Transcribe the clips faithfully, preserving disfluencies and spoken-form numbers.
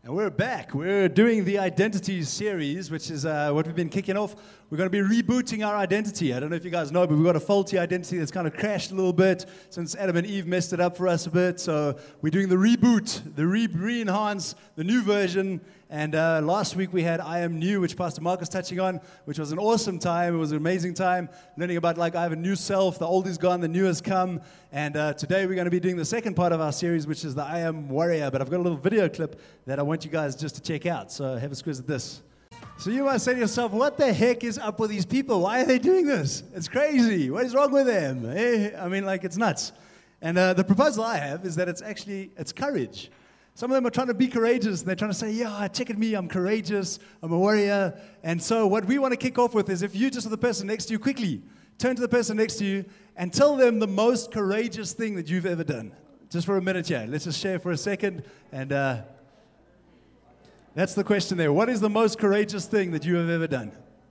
And we're back. We're doing the identity series, which is uh, what we've been kicking off. We're going to be rebooting our identity. I don't know if you guys know, but we've got a faulty identity that's kind of crashed a little bit since Adam and Eve messed it up for us a bit. So we're doing the reboot, the re- re-enhance, the new version. And uh, last week we had I Am New, which Pastor Mark was touching on, which was an awesome time. It was an amazing time, learning about, like, I have a new self, the old is gone, the new has come. And uh, today we're going to be doing the second part of our series, which is the I Am Warrior. But I've got a little video clip that I want you guys just to check out. So have a squeeze at this. So you might say to yourself, what the heck is up with these people? Why are they doing this? It's crazy. What is wrong with them? Eh? I mean, like, it's nuts. And uh, the proposal I have is that it's actually, it's courage. Some of them are trying to be courageous. They're trying to say, yeah, check at me, I'm courageous, I'm a warrior. And so what we want to kick off with is if you just with the person next to you, quickly turn to the person next to you and tell them the most courageous thing that you've ever done. Just for a minute here. Let's just share for a second. And uh, that's the question there. What is the most courageous thing that you have ever done?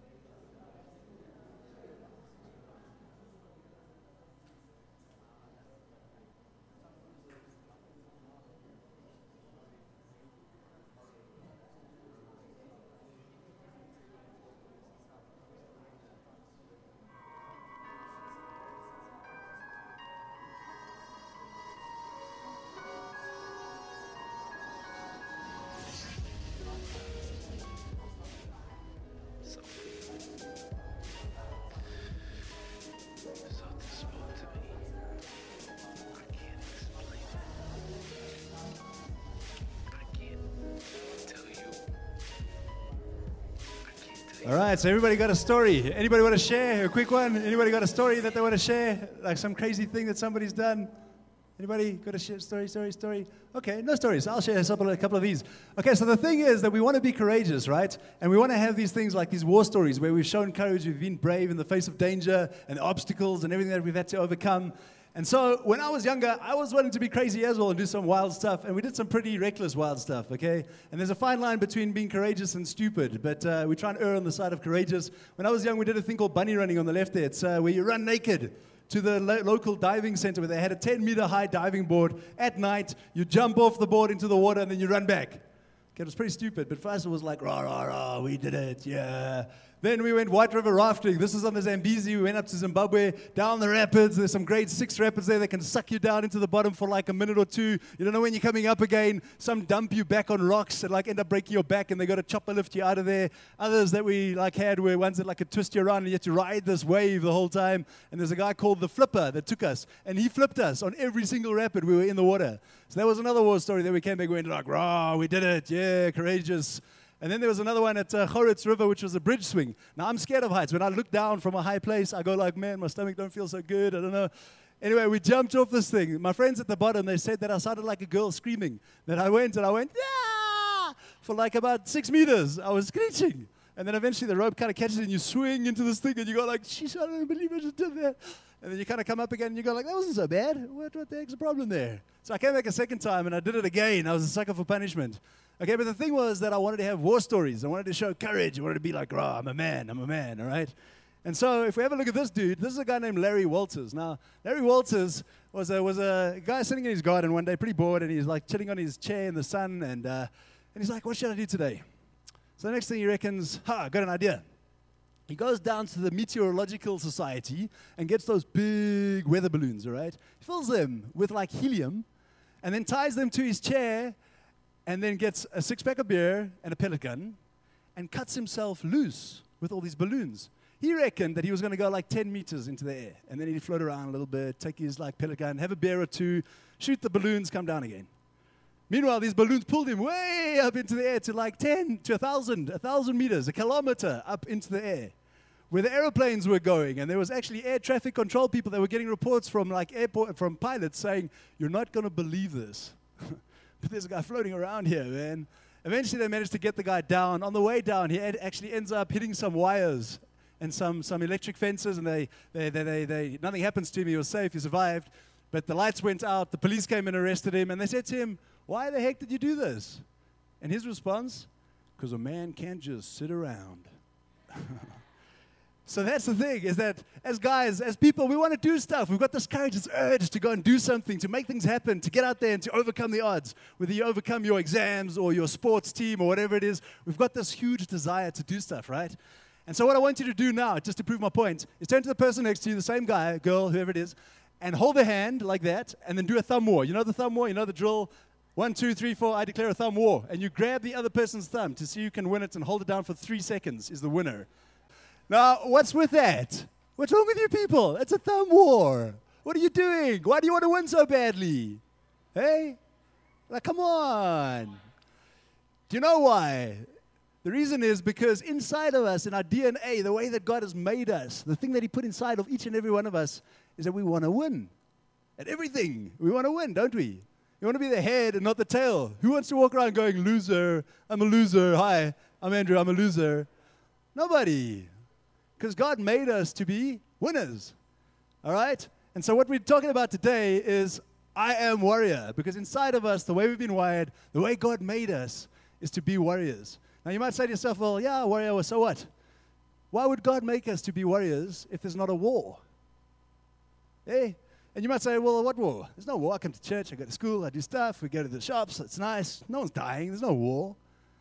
All right, so everybody got a story. Anybody want to share? A quick one? Anybody got a story that they want to share? Like some crazy thing that somebody's done? Anybody got a share story, story, story? Okay, no stories. I'll share a couple, a couple of these. Okay, so the thing is that we want to be courageous, right? And we want to have these things like these war stories where we've shown courage, we've been brave in the face of danger and obstacles and everything that we've had to overcome. And so when I was younger, I was wanting to be crazy as well and do some wild stuff. And we did some pretty reckless wild stuff, okay? And there's a fine line between being courageous and stupid. But uh, we try and err on the side of courageous. When I was young, we did a thing called bunny running on the left there. It's uh, where you run naked to the lo- local diving center where they had a ten meter high diving board. At night, you jump off the board into the water and then you run back. Okay, it was pretty stupid. But first it was like, rah, rah, rah, we did it, yeah. Then we went White River rafting. This is on the Zambezi. We went up to Zimbabwe, down the rapids. There's some grade six rapids there that can suck you down into the bottom for like a minute or two. You don't know when you're coming up again. Some dump you back on rocks and like end up breaking your back, and they got to chopper lift you out of there. Others that we like had were ones that like could twist you around, and you had to ride this wave the whole time. And there's a guy called the Flipper that took us, and he flipped us on every single rapid. We were in the water. So that was another war story that we came back and went like, rah, we did it, yeah, courageous. And then there was another one at uh, Choritz River, which was a bridge swing. Now, I'm scared of heights. When I look down from a high place, I go like, man, my stomach don't feel so good. I don't know. Anyway, we jumped off this thing. My friends at the bottom, they said that I sounded like a girl screaming. Then I went and I went, yeah, for like about six meters. I was screeching. And then eventually the rope kind of catches and you swing into this thing and you go like, sheesh, I don't believe I just did that. And then you kind of come up again and you go like, that wasn't so bad. What, what the heck's the problem there? So I came back a second time and I did it again. I was a sucker for punishment. Okay, but the thing was that I wanted to have war stories. I wanted to show courage. I wanted to be like, rah, I'm a man, I'm a man, all right? And so if we have a look at this dude, this is a guy named Larry Walters. Now, Larry Walters was a, was a guy sitting in his garden one day, pretty bored, and he's like chilling on his chair in the sun, and, uh, and he's like, what should I do today? So the next thing he reckons, ha, I got an idea. He goes down to the Meteorological Society and gets those big weather balloons, all right? He fills them with like helium and then ties them to his chair and then gets a six-pack of beer and a pellet gun and cuts himself loose with all these balloons. He reckoned that he was going to go like ten meters into the air, and then he'd float around a little bit, take his like pellet gun, have a beer or two, shoot the balloons, come down again. Meanwhile, these balloons pulled him way up into the air to like ten to a thousand, a thousand meters, a kilometer up into the air, where the aeroplanes were going, and there was actually air traffic control people that were getting reports from like airport from pilots saying, "You're not going to believe this." But there's a guy floating around here, man. Eventually, they managed to get the guy down. On the way down, he ed- actually ends up hitting some wires and some, some electric fences, and they, they, they, they, they, nothing happens to him. He was safe. He survived. But the lights went out. The police came and arrested him, and they said to him, "Why the heck did you do this?" And his response, "Because a man can't just sit around." So that's the thing, is that as guys, as people, we want to do stuff. We've got this courage, this urge to go and do something, to make things happen, to get out there and to overcome the odds. Whether you overcome your exams or your sports team or whatever it is, we've got this huge desire to do stuff, right? And so what I want you to do now, just to prove my point, is turn to the person next to you, the same guy, girl, whoever it is, and hold their hand like that, and then do a thumb war. You know the thumb war? You know the drill? One, two, three, four, I declare a thumb war. And you grab the other person's thumb to see who can win it and hold it down for three seconds is the winner. Now, what's with that? What's wrong with you people? It's a thumb war. What are you doing? Why do you want to win so badly? Hey? Like, come on. Do you know why? The reason is because inside of us, in our D N A, the way that God has made us, the thing that He put inside of each and every one of us is that we want to win. At everything, we want to win, don't we? You want to be the head and not the tail. Who wants to walk around going, loser, I'm a loser, hi, I'm Andrew, I'm a loser? Nobody. Because God made us to be winners, all right? And so what we're talking about today is I am warrior, because inside of us, the way we've been wired, the way God made us is to be warriors. Now, you might say to yourself, well, yeah, warrior, well, so what? Why would God make us to be warriors if there's not a war? Hey? And you might say, well, what war? There's no war. I come to church, I go to school, I do stuff, we go to the shops, it's nice. No one's dying, there's no war,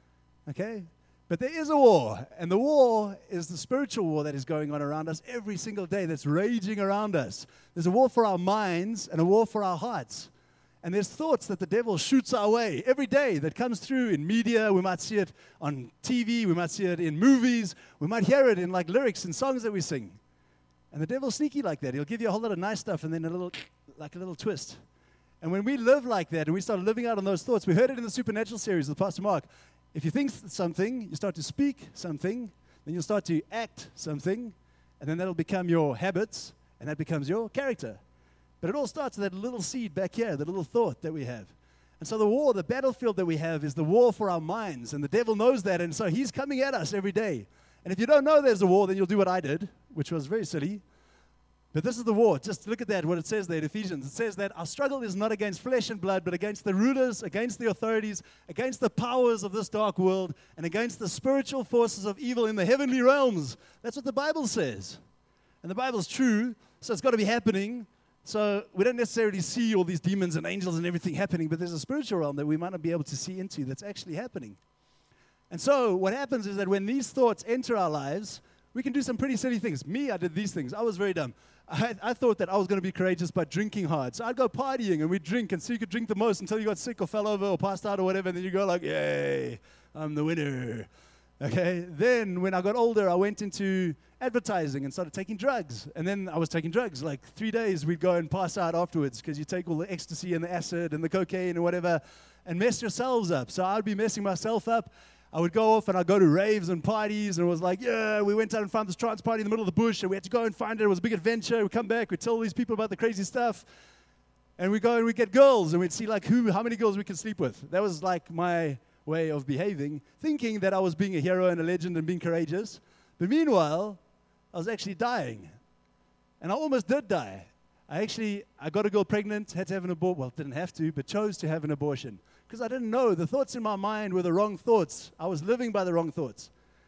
okay? But there is a war, and the war is the spiritual war that is going on around us every single day that's raging around us. There's a war for our minds and a war for our hearts. And there's thoughts that the devil shoots our way every day that comes through in media. We might see it on T V, we might see it in movies, we might hear it in like lyrics and songs that we sing. And the devil's sneaky like that. He'll give you a whole lot of nice stuff and then a little, like a little twist. And when we live like that and we start living out on those thoughts, we heard it in the Supernatural series with Pastor Mark. If you think something, you start to speak something, then you'll start to act something, and then that'll become your habits, and that becomes your character. But it all starts with that little seed back here, the little thought that we have. And so the war, the battlefield that we have is the war for our minds, and the devil knows that, and so he's coming at us every day. And if you don't know there's a war, then you'll do what I did, which was very silly. But this is the war. Just look at that, what it says there in Ephesians. It says that our struggle is not against flesh and blood, but against the rulers, against the authorities, against the powers of this dark world, and against the spiritual forces of evil in the heavenly realms. That's what the Bible says. And the Bible's true, so it's got to be happening. So we don't necessarily see all these demons and angels and everything happening, but there's a spiritual realm that we might not be able to see into that's actually happening. And so what happens is that when these thoughts enter our lives, we can do some pretty silly things. Me, I did these things. I was very dumb. I, I thought that I was going to be courageous by drinking hard. So I'd go partying, and we'd drink, and so you could drink the most until you got sick or fell over or passed out or whatever, and then you go like, yay, I'm the winner. Okay? Then when I got older, I went into advertising and started taking drugs. And then I was taking drugs. Like three days, we'd go and pass out afterwards because you take all the ecstasy and the acid and the cocaine and whatever and mess yourselves up. So I'd be messing myself up. I would go off and I'd go to raves and parties, and it was like, yeah, we went out and found this trance party in the middle of the bush, and we had to go and find it. It was a big adventure. We'd come back, we'd tell these people about the crazy stuff, and we'd go and we'd get girls, and we'd see like who, how many girls we could sleep with. That was like my way of behaving, thinking that I was being a hero and a legend and being courageous. But meanwhile, I was actually dying, and I almost did die. I actually, I got a girl pregnant, had to have an abortion. Well, didn't have to, but chose to have an abortion. Because I didn't know. The thoughts in my mind were the wrong thoughts. I was living by the wrong thoughts.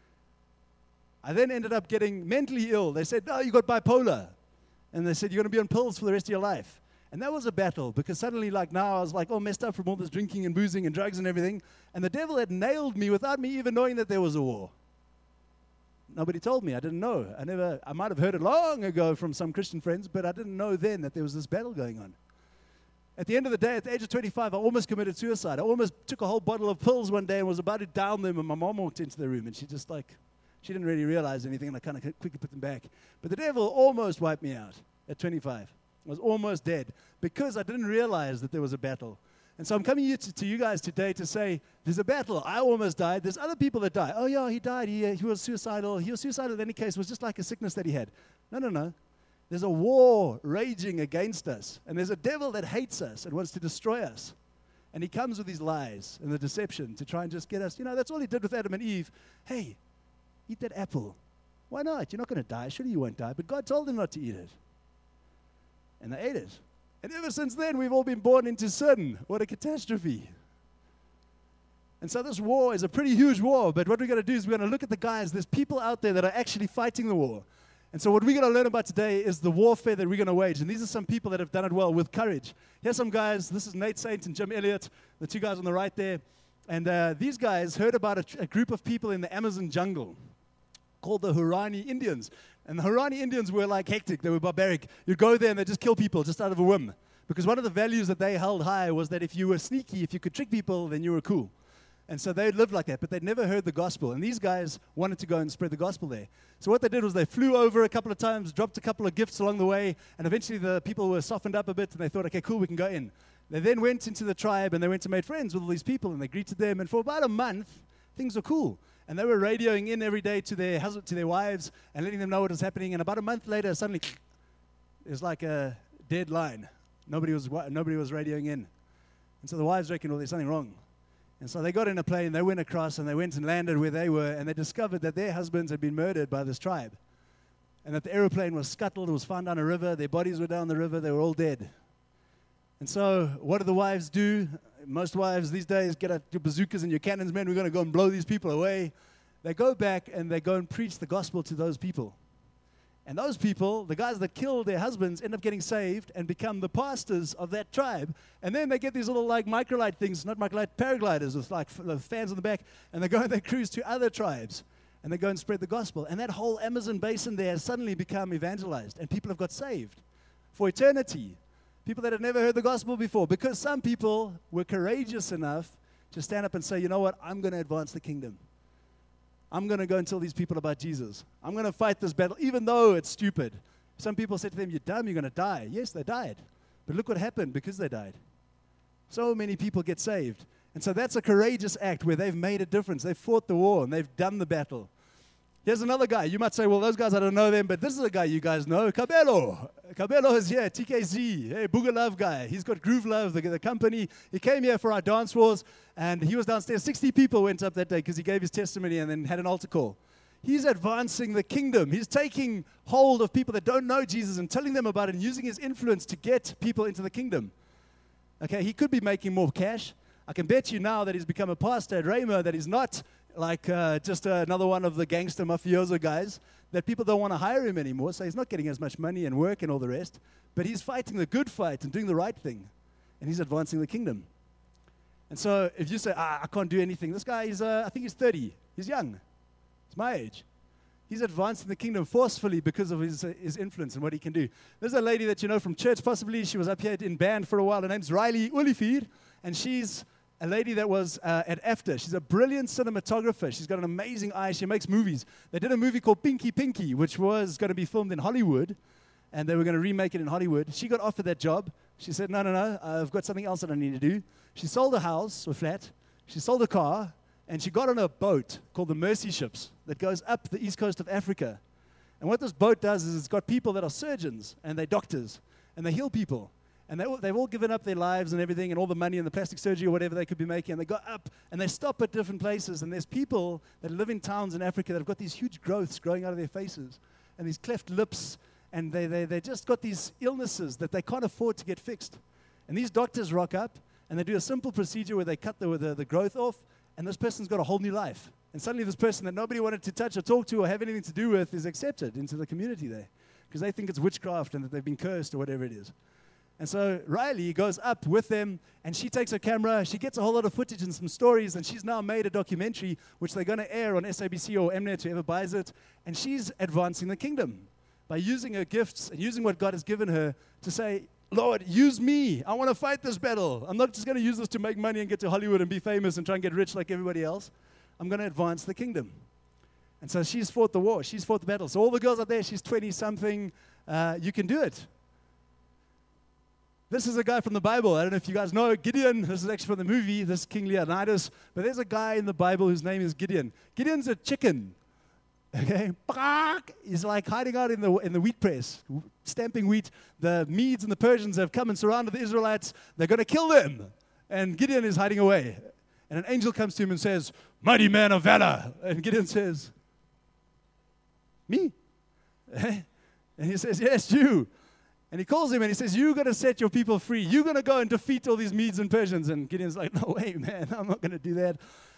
I then ended up getting mentally ill. They said, no, you got bipolar. And they said, you're going to be on pills for the rest of your life. And that was a battle, because suddenly, like now, I was like all messed up from all this drinking and boozing and drugs and everything. And the devil had nailed me without me even knowing that there was a war. Nobody told me. I didn't know. I never. I might have heard it long ago from some Christian friends, but I didn't know then that there was this battle going on. At the end of the day, at the age of twenty-five, I almost committed suicide. I almost took a whole bottle of pills one day and was about to down them, and my mom walked into the room, and she just like, she didn't really realize anything, and I kind of quickly put them back. But the devil almost wiped me out at twenty-five. I was almost dead because I didn't realize that there was a battle. And so I'm coming to, to you guys today to say, there's a battle. I almost died. There's other people that die. Oh, yeah, he died. He, uh, he was suicidal. He was suicidal in any case. It was just like a sickness that he had. No, no, no. There's a war raging against us. And there's a devil that hates us and wants to destroy us. And he comes with these lies and the deception to try and just get us. You know, that's all he did with Adam and Eve. Hey, eat that apple. Why not? You're not going to die. Surely you won't die. But God told them not to eat it. And they ate it. And ever since then, we've all been born into sin. What a catastrophe. And so this war is a pretty huge war. But what we're going to do is we're going to look at the guys. There's people out there that are actually fighting the war. And so what we're going to learn about today is the warfare that we're going to wage. And these are some people that have done it well with courage. Here's some guys. This is Nate Saint and Jim Elliott, the two guys on the right there. And uh, these guys heard about a, tr- a group of people in the Amazon jungle called the Hurani Indians. And the Hurani Indians were like hectic. They were barbaric. You'd go there and they'd just kill people just out of a whim. Because one of the values that they held high was that if you were sneaky, if you could trick people, then you were cool. And so they lived like that, but they'd never heard the gospel. And these guys wanted to go and spread the gospel there. So what they did was they flew over a couple of times, dropped a couple of gifts along the way, and eventually the people were softened up a bit, and they thought, okay, cool, we can go in. They then went into the tribe, and they went and made friends with all these people, and they greeted them. And for about a month, things were cool. And they were radioing in every day to their husband, to their wives, and letting them know what was happening. And about a month later, suddenly, it was like a dead line. Nobody was nobody was radioing in. And so the wives reckoned, well, there's something wrong. And so they got in a plane, they went across, and they went and landed where they were, and they discovered that their husbands had been murdered by this tribe. And that the aeroplane was scuttled, it was found down a river, their bodies were down the river, they were all dead. And so what do the wives do? Most wives these days get out your bazookas and your cannons, man, we're going to go and blow these people away. They go back and they go and preach the gospel to those people. And those people, the guys that killed their husbands, end up getting saved and become the pastors of that tribe. And then they get these little like microlight things, not microlight, paragliders with like f- fans on the back. And they go and they cruise to other tribes. And they go and spread the gospel. And that whole Amazon basin there has suddenly become evangelized. And people have got saved for eternity. People that had never heard the gospel before. Because some people were courageous enough to stand up and say, you know what, I'm going to advance the kingdom. I'm going to go and tell these people about Jesus. I'm going to fight this battle, even though it's stupid. Some people said to them, you're dumb, you're going to die. Yes, they died. But look what happened because they died. So many people get saved. And so that's a courageous act where they've made a difference. They've fought the war and they've done the battle. Here's another guy. You might say, well, those guys, I don't know them, but this is a guy you guys know, Cabello. Cabello is here, T K Z, hey, Booger Love guy. He's got Groove Love, the, the company. He came here for our dance wars, and he was downstairs. sixty people went up that day because he gave his testimony and then had an altar call. He's advancing the kingdom. He's taking hold of people that don't know Jesus and telling them about it and using his influence to get people into the kingdom. Okay, he could be making more cash. I can bet you now that he's become a pastor at Rhema, that he's not like uh, just uh, another one of the gangster mafioso guys, that people don't want to hire him anymore, so he's not getting as much money and work and all the rest, but he's fighting the good fight and doing the right thing, and he's advancing the kingdom. And so if you say, ah, I can't do anything, this guy, is, uh, I think he's thirty. He's young. He's my age. He's advancing the kingdom forcefully because of his, uh, his influence and what he can do. There's a lady that you know from church, possibly. She was up here in band for a while. Her name's Riley Olivier, and she's a lady that was uh, at AFTA. She's a brilliant cinematographer. She's got an amazing eye. She makes movies. They did a movie called Pinky Pinky, which was going to be filmed in Hollywood, and they were going to remake it in Hollywood. She got offered that job. She said, no, no, no, I've got something else that I need to do. She sold a house or flat. She sold a car, and she got on a boat called the Mercy Ships that goes up the east coast of Africa. And what this boat does is it's got people that are surgeons, and they're doctors, and they heal people. And they all, they've all given up their lives and everything and all the money and the plastic surgery or whatever they could be making. And they go up and they stop at different places. And there's people that live in towns in Africa that have got these huge growths growing out of their faces and these cleft lips. And they, they, they just got these illnesses that they can't afford to get fixed. And these doctors rock up and they do a simple procedure where they cut the, the, the growth off. And this person's got a whole new life. And suddenly this person that nobody wanted to touch or talk to or have anything to do with is accepted into the community there. Because they think it's witchcraft and that they've been cursed or whatever it is. And so Riley goes up with them, and she takes her camera. She gets a whole lot of footage and some stories, and she's now made a documentary, which they're going to air on S A B C or Mnet, whoever buys it. And she's advancing the kingdom by using her gifts and using what God has given her to say, Lord, use me. I want to fight this battle. I'm not just going to use this to make money and get to Hollywood and be famous and try and get rich like everybody else. I'm going to advance the kingdom. And so she's fought the war. She's fought the battle. So all the girls out there, she's twenty-something. Uh, you can do it. This is a guy from the Bible. I don't know if you guys know Gideon. This is actually from the movie, this is King Leonidas. But there's a guy in the Bible whose name is Gideon. Gideon's a chicken. Okay? He's like hiding out in the in the wheat press, stamping wheat. The Medes and the Persians have come and surrounded the Israelites. They're going to kill them. And Gideon is hiding away. And an angel comes to him and says, mighty man of valor. And Gideon says, me? And he says, yes, you. And he calls him and he says, you're going to set your people free. You're going to go and defeat all these Medes and Persians. And Gideon's like, no way, man. I'm not going to do that.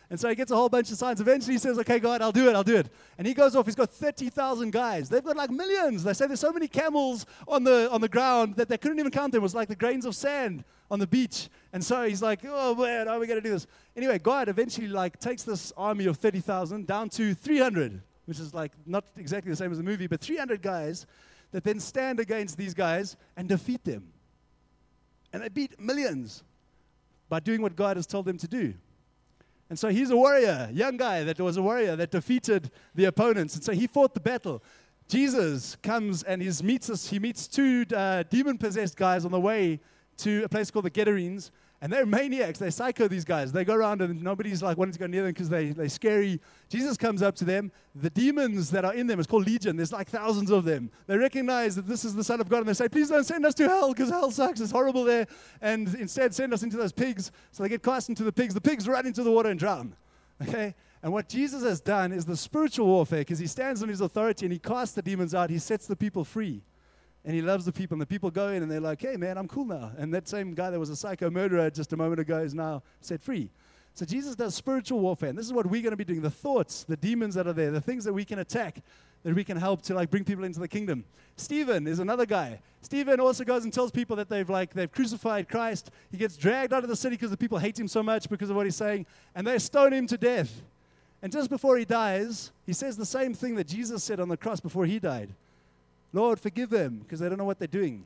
And so he gets a whole bunch of signs. Eventually he says, okay, God, I'll do it, I'll do it. And he goes off. He's got thirty thousand guys. They've got like millions. They say there's so many camels on the on the ground that they couldn't even count them. It was like the grains of sand on the beach. And so he's like, oh, man, how are we going to do this? Anyway, God eventually like takes this army of thirty thousand down to three hundred, which is like not exactly the same as the movie, but three hundred guys that then stand against these guys and defeat them. And they beat millions by doing what God has told them to do. And so he's a warrior, young guy that was a warrior that defeated the opponents. And so he fought the battle. Jesus comes and he meets us. He meets two uh, demon-possessed guys on the way to a place called the Gadarenes. And they're maniacs. They're psycho, these guys. They go around and nobody's like wanting to go near them because they, they're scary. Jesus comes up to them. The demons that are in them, it's called Legion. There's like thousands of them. They recognize that this is the Son of God and they say, please don't send us to hell because hell sucks. It's horrible there. And instead send us into those pigs. So they get cast into the pigs. The pigs run into the water and drown. Okay? And what Jesus has done is the spiritual warfare because he stands on his authority and he casts the demons out. He sets the people free. And he loves the people, and the people go in, and they're like, hey, man, I'm cool now. And that same guy that was a psycho murderer just a moment ago is now set free. So Jesus does spiritual warfare, and this is what we're going to be doing. The thoughts, the demons that are there, the things that we can attack, that we can help to like bring people into the kingdom. Stephen is another guy. Stephen also goes and tells people that they've like they've crucified Christ. He gets dragged out of the city because the people hate him so much because of what he's saying, and they stone him to death. And just before he dies, he says the same thing that Jesus said on the cross before he died. Lord, forgive them, because they don't know what they're doing.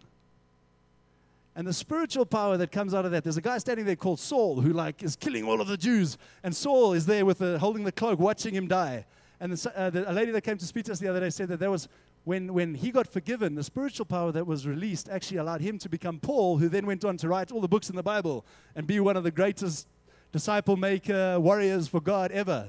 And the spiritual power that comes out of that, there's a guy standing there called Saul, who like is killing all of the Jews. And Saul is there with the, holding the cloak, watching him die. And the, uh, the, a lady that came to speak to us the other day said that there was, when, when he got forgiven, the spiritual power that was released actually allowed him to become Paul, who then went on to write all the books in the Bible and be one of the greatest disciple-maker warriors for God ever.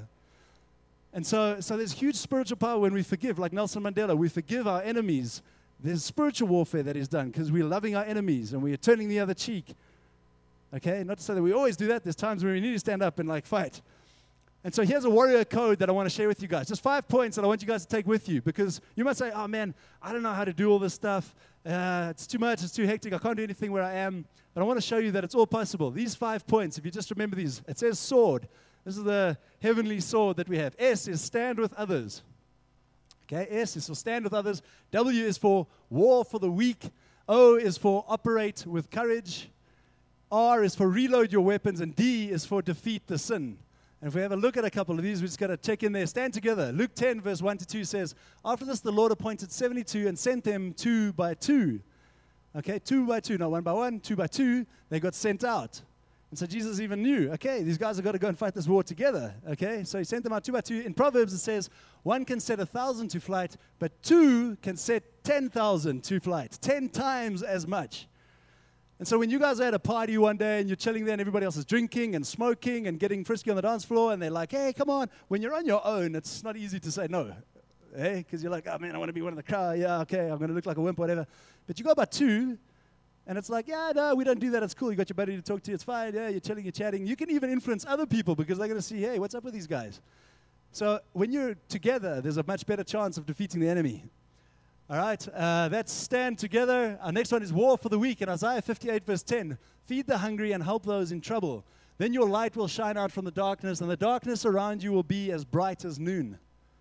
And so, so there's huge spiritual power when we forgive, like Nelson Mandela. We forgive our enemies. There's spiritual warfare that is done because we're loving our enemies and we are turning the other cheek. Okay? Not to say that we always do that. There's times where we need to stand up and like fight. And so here's a warrior code that I want to share with you guys. Just five points that I want you guys to take with you because you might say, oh man, I don't know how to do all this stuff. Uh, it's too much. It's too hectic. I can't do anything where I am. But I want to show you that it's all possible. These five points, if you just remember these, it says sword. This is the heavenly sword that we have. S is stand with others. Okay, S is for stand with others. W is for war for the weak. O is for operate with courage. R is for reload your weapons. And D is for defeat the sin. And if we have a look at a couple of these, we just got to check in there. Stand together. Luke ten, verse one to two says, after this, the Lord appointed seventy-two and sent them two by two. Okay, two by two, not one by one, two by two. They got sent out. And so Jesus even knew, okay, these guys have got to go and fight this war together, okay? So he sent them out two by two. In Proverbs it says, one can set a thousand to flight, but two can set ten thousand to flight, ten times as much. And so when you guys are at a party one day and you're chilling there and everybody else is drinking and smoking and getting frisky on the dance floor and they're like, hey, come on. When you're on your own, it's not easy to say no, eh? Because you're like, oh, man, I want to be one of the crowd. Yeah, okay, I'm going to look like a wimp or whatever. But you go by two. And it's like, yeah, no, we don't do that. It's cool. You got your buddy to talk to. It's fine. Yeah, you're chilling, you're chatting. You can even influence other people because they're going to see, hey, what's up with these guys? So when you're together, there's a much better chance of defeating the enemy. All right, uh, that's stand together. Our next one is war for the weak. In Isaiah fifty-eight, verse ten, feed the hungry and help those in trouble. Then your light will shine out from the darkness, and the darkness around you will be as bright as noon.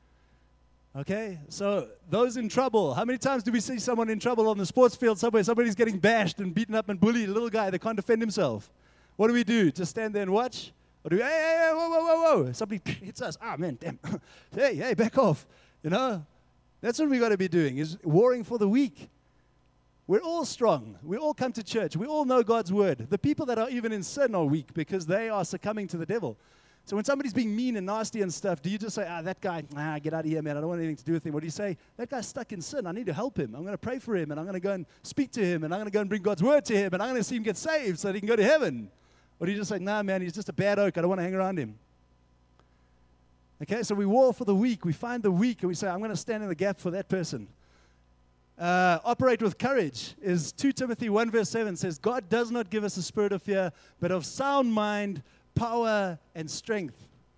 Okay, so those in trouble. How many times do we see someone in trouble on the sports field somewhere? Somebody's getting bashed and beaten up and bullied, a little guy that can't defend himself. What do we do? Just stand there and watch? Or do we, hey, hey, hey, whoa, whoa, whoa, whoa. Somebody hits us. Ah, man, damn. hey, hey, back off. You know, that's what we got to be doing, is warring for the weak. We're all strong. We all come to church. We all know God's word. The people that are even in sin are weak because they are succumbing to the devil. So when somebody's being mean and nasty and stuff, do you just say, ah, that guy, ah, get out of here, man. I don't want anything to do with him. Or do you say, that guy's stuck in sin. I need to help him. I'm going to pray for him, and I'm going to go and speak to him, and I'm going to go and bring God's word to him, and I'm going to see him get saved so that he can go to heaven? Or do you just say, nah, man, he's just a bad oak. I don't want to hang around him. Okay, so we war for the weak. We find the weak, and we say, I'm going to stand in the gap for that person. Uh, operate with courage is two Timothy one, verse seven says, God does not give us a spirit of fear, but of sound mind, power, and strength.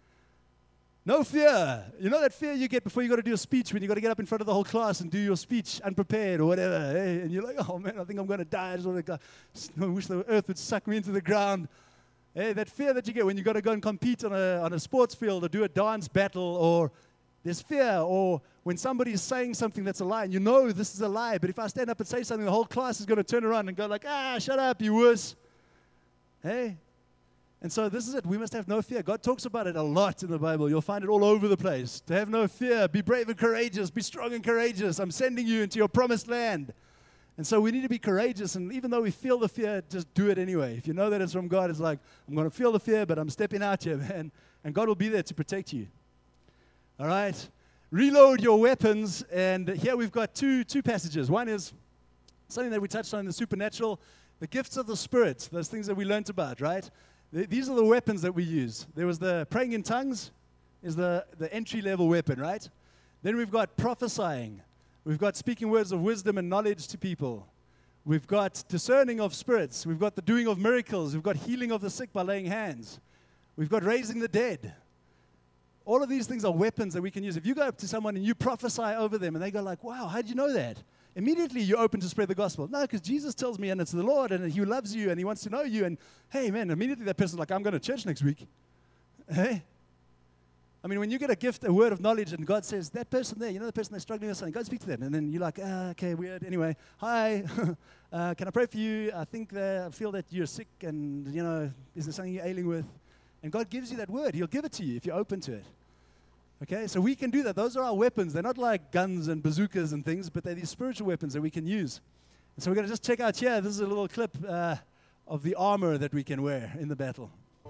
No fear. You know that fear you get before you got to do a speech when you got to get up in front of the whole class and do your speech unprepared or whatever. Eh? And you're like, oh man, I think I'm going to die. I just want to go. I wish the earth would suck me into the ground. Hey, that fear that you get when you got to go and compete on a, on a sports field or do a dance battle, or there's fear, or when somebody's saying something that's a lie, and you know this is a lie, but if I stand up and say something, the whole class is going to turn around and go like, ah, shut up, you wuss. Hey? And so this is it. We must have no fear. God talks about it a lot in the Bible. You'll find it all over the place. To have no fear, be brave and courageous, be strong and courageous. I'm sending you into your promised land. And so we need to be courageous, and even though we feel the fear, just do it anyway. If you know that it's from God, it's like, I'm going to feel the fear, but I'm stepping out here, man. And God will be there to protect you. All right? Reload your weapons, and here we've got two, two passages. One is something that we touched on in the supernatural, the gifts of the Spirit, those things that we learned about, right? Th- these are the weapons that we use. There was the praying in tongues is the, the entry-level weapon, right? Then we've got prophesying. We've got speaking words of wisdom and knowledge to people. We've got discerning of spirits. We've got the doing of miracles. We've got healing of the sick by laying hands. We've got raising the dead. All of these things are weapons that we can use. If you go up to someone and you prophesy over them and they go like, wow, how did you know that? Immediately you're open to spread the gospel. No, because Jesus tells me and it's the Lord and He loves you and He wants to know you. And hey, man, immediately that person's like, I'm going to church next week. Hey? I mean, when you get a gift, a word of knowledge, and God says, that person there, you know the person that's struggling with something, go speak to them. And then you're like, ah, okay, weird. Anyway, hi, uh, can I pray for you? I think that I feel that you're sick and, you know, is there something you're ailing with? And God gives you that word. He'll give it to you if you're open to it. Okay, so we can do that. Those are our weapons. They're not like guns and bazookas and things, but they're these spiritual weapons that we can use. And so we're going to just check out here. This is a little clip uh, of the armor that we can wear in the battle.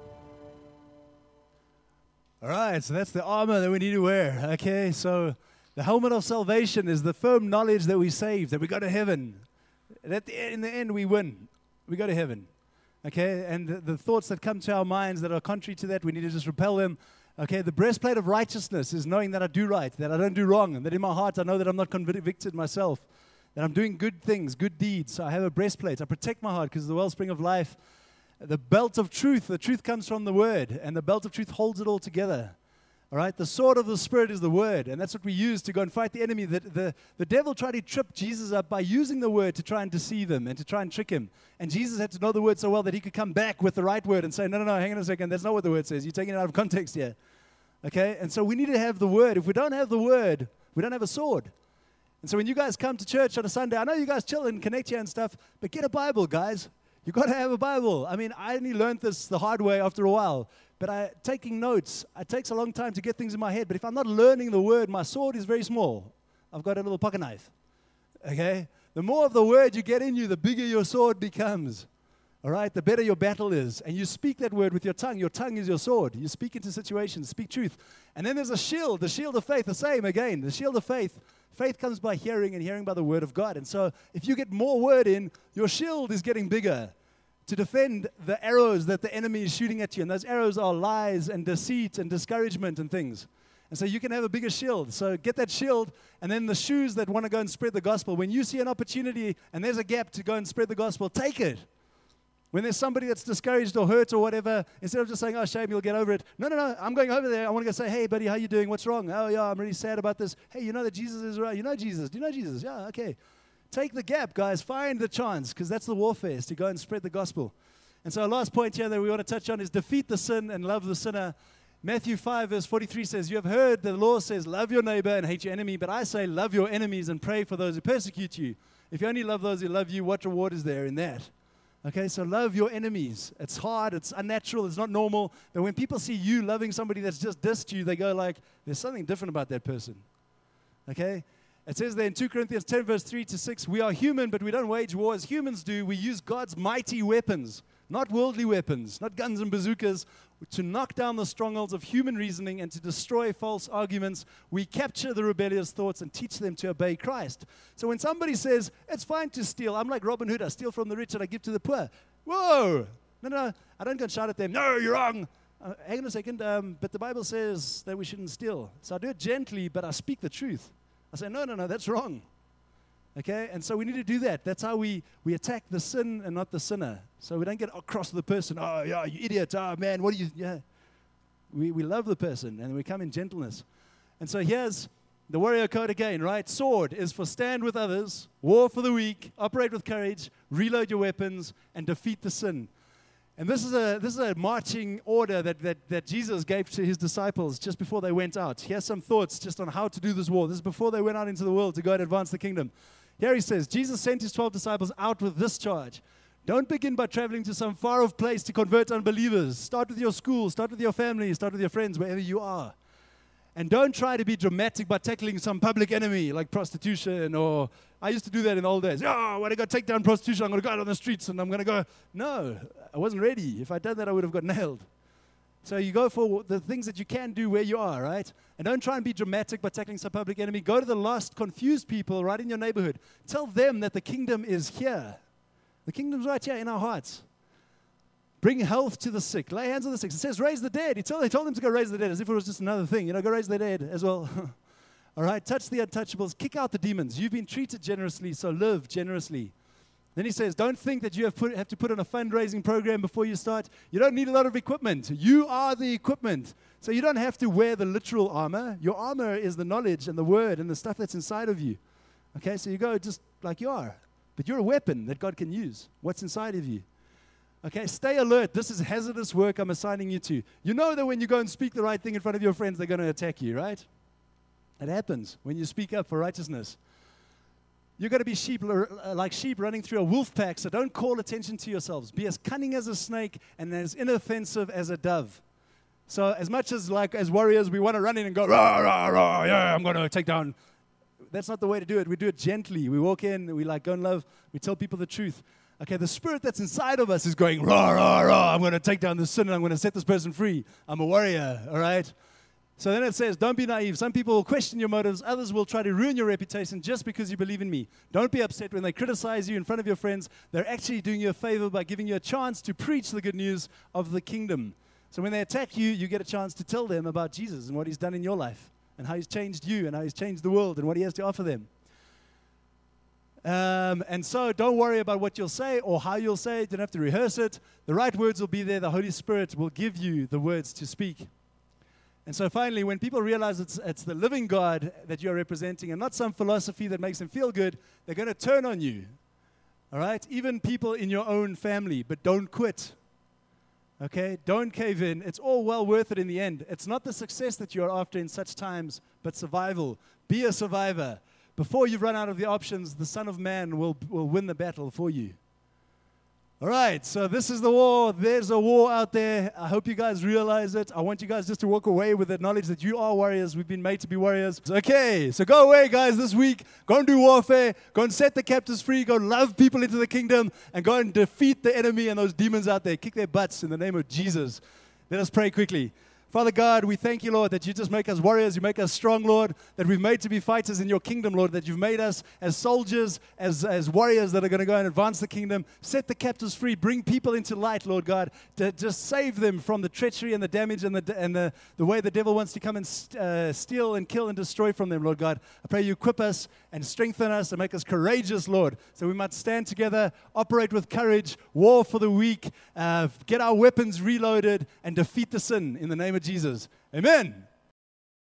All right, so that's the armor that we need to wear. Okay, so the helmet of salvation is the firm knowledge that we saved, that we go to heaven. And at the, in the end, we win. We go to heaven. Okay, and the, the thoughts that come to our minds that are contrary to that, we need to just repel them. Okay, the breastplate of righteousness is knowing that I do right, that I don't do wrong, and that in my heart I know that I'm not convicted myself, that I'm doing good things, good deeds. So I have a breastplate. I protect my heart because it's the wellspring of life. The belt of truth, the truth comes from the Word, and the belt of truth holds it all together. All right, the sword of the Spirit is the Word, and that's what we use to go and fight the enemy. The, the, the devil tried to trip Jesus up by using the Word to try and deceive him and to try and trick him. And Jesus had to know the Word so well that he could come back with the right word and say, no, no, no, hang on a second, that's not what the Word says. You're taking it out of context here. Okay, and so we need to have the Word. If we don't have the Word, we don't have a sword. And so when you guys come to church on a Sunday, I know you guys chill and connect here and stuff, but get a Bible, guys. You've got to have a Bible. I mean, I only learned this the hard way after a while. But I, taking notes, it takes a long time to get things in my head. But if I'm not learning the Word, my sword is very small. I've got a little pocket knife. Okay? The more of the Word you get in you, the bigger your sword becomes. All right? The better your battle is. And you speak that Word with your tongue. Your tongue is your sword. You speak into situations. Speak truth. And then there's a shield. The shield of faith, the same again. The shield of faith. Faith comes by hearing, and hearing by the Word of God. And so if you get more Word in, your shield is getting bigger to defend the arrows that the enemy is shooting at you. And those arrows are lies and deceit and discouragement and things. And so you can have a bigger shield. So get that shield, and then the shoes that want to go and spread the gospel. When you see an opportunity and there's a gap to go and spread the gospel, take it. When there's somebody that's discouraged or hurt or whatever, instead of just saying, oh, shame, you'll get over it. No, no, no, I'm going over there. I want to go say, hey, buddy, how you doing? What's wrong? Oh, yeah, I'm really sad about this. Hey, you know that Jesus is right. You know Jesus. Do you know Jesus? Yeah, okay. Take the gap, guys. Find the chance, because that's the warfare, is to go and spread the gospel. And so our last point here that we want to touch on is defeat the sin and love the sinner. Matthew five, verse forty-three says, you have heard the law says, love your neighbor and hate your enemy. But I say, love your enemies and pray for those who persecute you. If you only love those who love you, what reward is there in that? Okay, so love your enemies. It's hard, it's unnatural, it's not normal. But when people see you loving somebody that's just dissed you, they go like, there's something different about that person. Okay? It says there in two Corinthians ten, verse three to six, we are human, but we don't wage war as humans do. We use God's mighty weapons, not worldly weapons, not guns and bazookas, to knock down the strongholds of human reasoning and to destroy false arguments. We capture the rebellious thoughts and teach them to obey Christ. So when somebody says, it's fine to steal, I'm like Robin Hood, I steal from the rich and I give to the poor. Whoa! No, no, I don't go and shout at them, no, you're wrong. Uh, hang on a second, um, but the Bible says that we shouldn't steal. So I do it gently, but I speak the truth. I say, no, no, no, that's wrong. Okay, and so we need to do that. That's how we, we attack the sin and not the sinner. So we don't get across the person, oh, yeah, you idiot, oh, man, what do you, yeah. We, we love the person, and we come in gentleness. And so here's the warrior code again, right? Sword is for stand with others, war for the weak, operate with courage, reload your weapons, and defeat the sin. And this is a this is a marching order that, that, that Jesus gave to his disciples just before they went out. He has some thoughts just on how to do this war. This is before they went out into the world to go and advance the kingdom. Here he says, Jesus sent his twelve disciples out with this charge. Don't begin by traveling to some far-off place to convert unbelievers. Start with your school, start with your family, start with your friends, wherever you are. And don't try to be dramatic by tackling some public enemy like prostitution, or I used to do that in the old days. Oh, I want to go take down prostitution. I'm going to go out on the streets and I'm going to go. No, I wasn't ready. If I'd done that, I would have got nailed. So you go for the things that you can do where you are, right? And don't try and be dramatic by tackling some public enemy. Go to the lost, confused people right in your neighborhood. Tell them that the kingdom is here. The kingdom's right here in our hearts. Bring health to the sick. Lay hands on the sick. It says raise the dead. He told, they told them to go raise the dead as if it was just another thing. You know, go raise the dead as well. All right, touch the untouchables. Kick out the demons. You've been treated generously, so live generously. Then he says, don't think that you have, put, have to put on a fundraising program before you start. You don't need a lot of equipment. You are the equipment. So you don't have to wear the literal armor. Your armor is the knowledge and the word and the stuff that's inside of you. Okay, so you go just like you are. But you're a weapon that God can use. What's inside of you? Okay, stay alert. This is hazardous work I'm assigning you to. You know that when you go and speak the right thing in front of your friends, they're going to attack you, right? It happens when you speak up for righteousness. You're going to be sheep, like sheep running through a wolf pack, so don't call attention to yourselves. Be as cunning as a snake and as inoffensive as a dove. So as much as like as warriors, we want to run in and go, rah, rah, rah, yeah, I'm going to take down. That's not the way to do it. We do it gently. We walk in, we like go and love, we tell people the truth. Okay, the spirit that's inside of us is going, rah, rah, rah, I'm going to take down this sin and I'm going to set this person free. I'm a warrior, all right? So then it says, don't be naive. Some people will question your motives. Others will try to ruin your reputation just because you believe in me. Don't be upset when they criticize you in front of your friends. They're actually doing you a favor by giving you a chance to preach the good news of the kingdom. So when they attack you, you get a chance to tell them about Jesus and what he's done in your life and how he's changed you and how he's changed the world and what he has to offer them. Um, and so don't worry about what you'll say or how you'll say it. You don't have to rehearse it. The right words will be there. The Holy Spirit will give you the words to speak. And so finally, when people realize it's, it's the living God that you're representing and not some philosophy that makes them feel good, they're going to turn on you. All right? Even people in your own family, but don't quit. Okay? Don't cave in. It's all well worth it in the end. It's not the success that you're after in such times, but survival. Be a survivor. Before you run out of the options, the Son of Man will, will win the battle for you. All right, so this is the war. There's a war out there. I hope you guys realize it. I want you guys just to walk away with the knowledge that you are warriors. We've been made to be warriors. Okay, so go away, guys, this week. Go and do warfare. Go and set the captives free. Go and love people into the kingdom. And go and defeat the enemy and those demons out there. Kick their butts in the name of Jesus. Let us pray quickly. Father God, we thank you, Lord, that you just make us warriors, you make us strong, Lord, that we've made to be fighters in your kingdom, Lord, that you've made us as soldiers, as, as warriors that are going to go and advance the kingdom, set the captives free, bring people into light, Lord God, to just save them from the treachery and the damage and the and the, the way the devil wants to come and st- uh, steal and kill and destroy from them, Lord God. I pray you equip us and strengthen us and make us courageous, Lord, so we might stand together, operate with courage, war for the weak, uh, get our weapons reloaded, and defeat the sin in the name of Jesus. Amen.